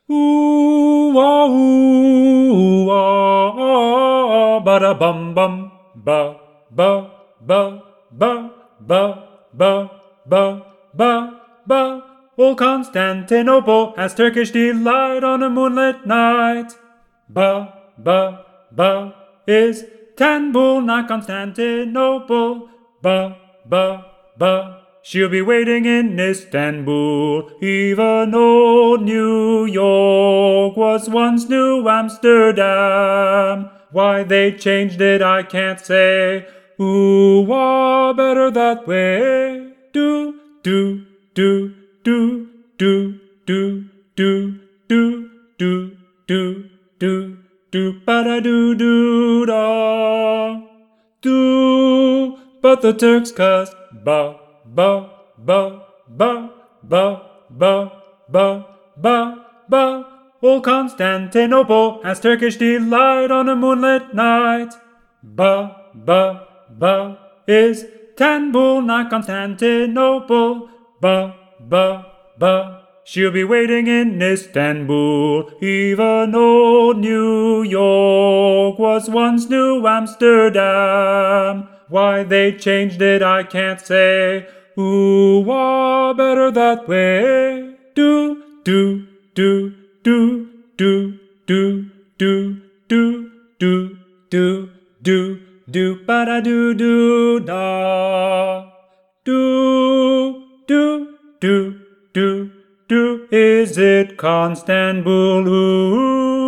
Ooh ah, ba da bum bum, ba ba ba ba ba ba ba ba ba. Old Constantinople has Turkish delight on a moonlit night. Ba ba ba is Istanbul, not Constantinople. Ba ba ba. She'll be waiting in Istanbul, even old New York was once New Amsterdam. Why they changed it I can't say. Ooh, ah, better that way. Do, do, do, do, do, do, do, do, do, do, do, ba-da-do-do-da. Do, but the Turks cuss. Ba, ba, ba, ba, ba, ba, ba, ba, ba. Old Constantinople has Turkish delight on a moonlit night. Ba, ba, ba is Istanbul, not Constantinople. Ba, ba, ba. She'll be waiting in Istanbul, even old New York was once New Amsterdam. Why they changed it I can't say. Ooh, ah, better that way. Do, do, do, do, do, do, do, do, do, do, do, ba-da-do-do-da. Do, do, do, do, is it Constantinople? Ooh.